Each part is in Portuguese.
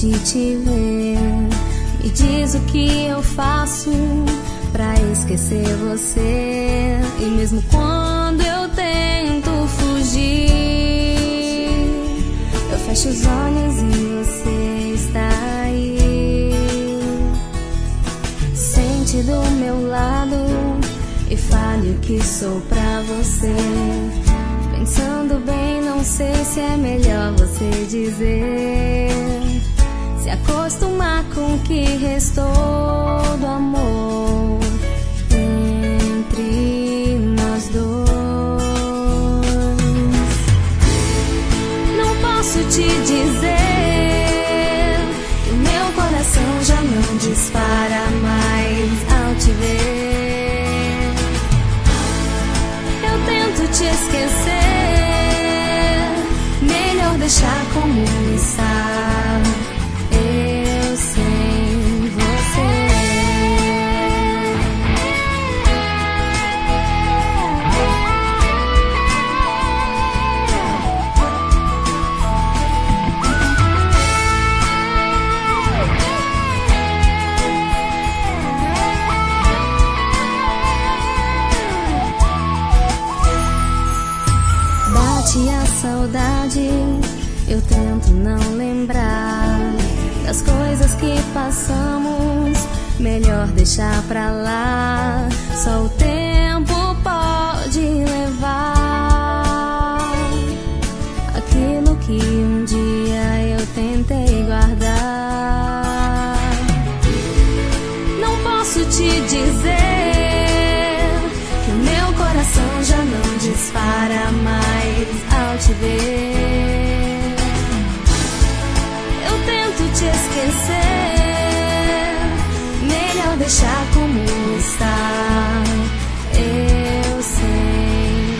de te ver. Me diz o que eu faço pra esquecer você. E mesmo quando eu tento fugir, eu fecho os olhos e você está aí. Sente do meu lado e fale o que sou pra você. Pensando bem, não sei se é melhor você dizer. Se acostumar com o que restou do amor entre nós dois. Não posso te dizer que o meu coração já não dispara mais ao te ver. Eu tento te esquecer, melhor deixar como está. Eu sem você. Bate a saudade, eu tento não lembrar das coisas que passamos, melhor deixar pra lá. Só o tempo pode levar aquilo que um dia eu tentei guardar. Não posso te dizer que o meu coração já não dispara mais ao te ver. Eu tento te esquecer, melhor deixar como está. Eu sei,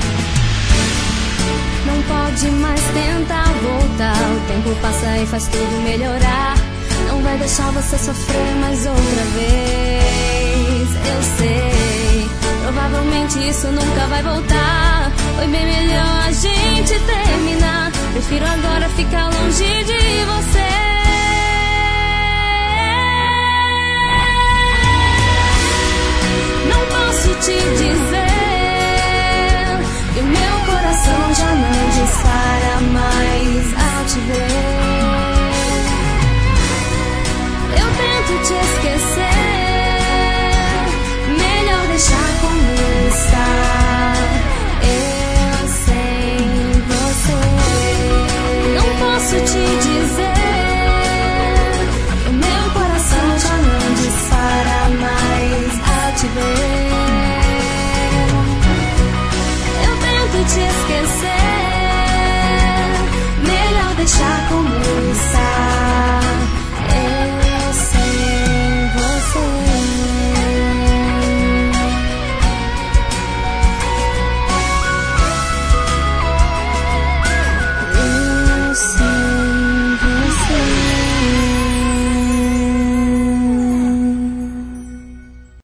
não pode mais tentar voltar. O tempo passa e faz tudo melhorar. Não vai deixar você sofrer mais outra vez. Eu sei, provavelmente isso nunca vai voltar. Foi bem melhor a gente terminar. Prefiro agora ficar longe de você.